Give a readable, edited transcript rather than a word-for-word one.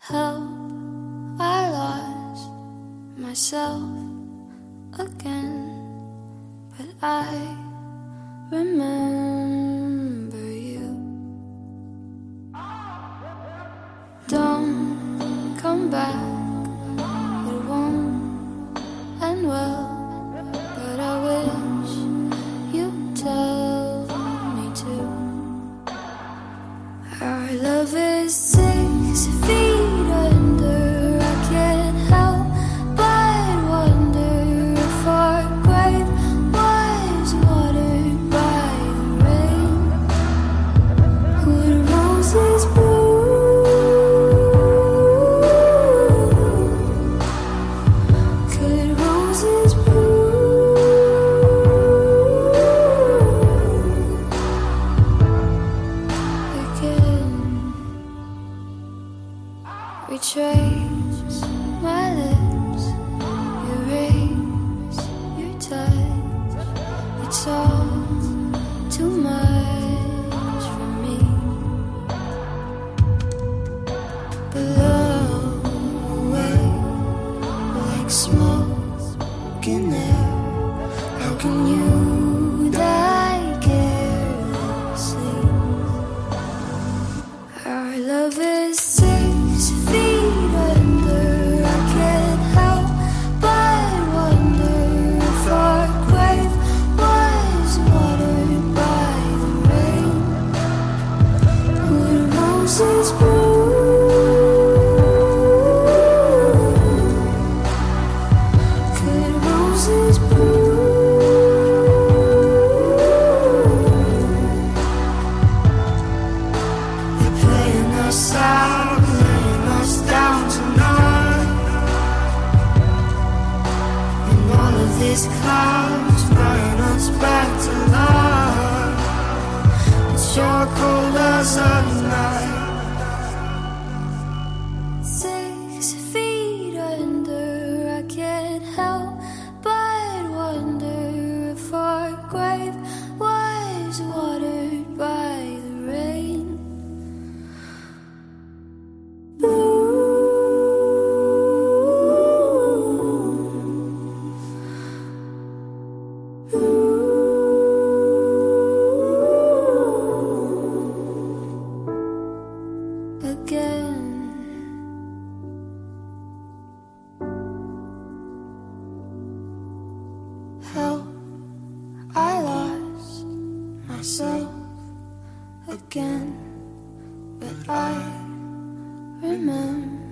Help, I lost myself again, but I remember you. Don't come back, it won't end well, but I wish you'd tell me to. Our love is 6 feet under. I can't help but wonder if our grave was watered by the rain. Would roses bloom? Could roses bloom again? Retrace my lips, erase your touch. It's all too much for me. Blow away like smoke in air. How can you die carelessly? Our love is 6 feet under. I can't help but wonder if our grave was watered by the rain. Would roses bloom? Could roses bloom? They're playing us out, laying us down tonight. And all of these clouds bring us back to life. It's your cold as a night. 6 feet under. I can't help but wonder if our grave was watered by the rain. Again. Help, I lost myself again, but I remember